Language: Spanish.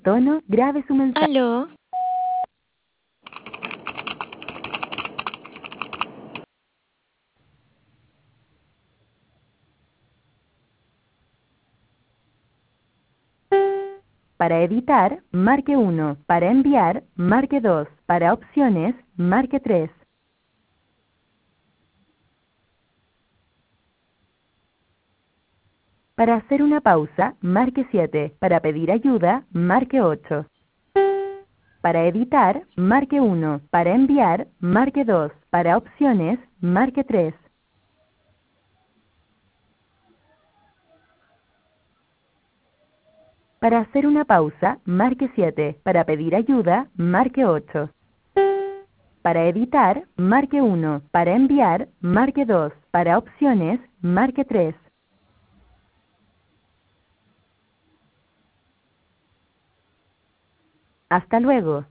tono, grabe su mensaje. Aló, Para editar, marque 1. Para enviar, marque 2. Para opciones, marque 3. Para hacer una pausa, marque 7. Para pedir ayuda, marque 8. Para editar, marque 1. Para enviar, marque 2. Para opciones, marque 3. Para hacer una pausa, marque 7. Para pedir ayuda, marque 8. Para editar, marque 1. Para enviar, marque 2. Para opciones, marque 3. Hasta luego.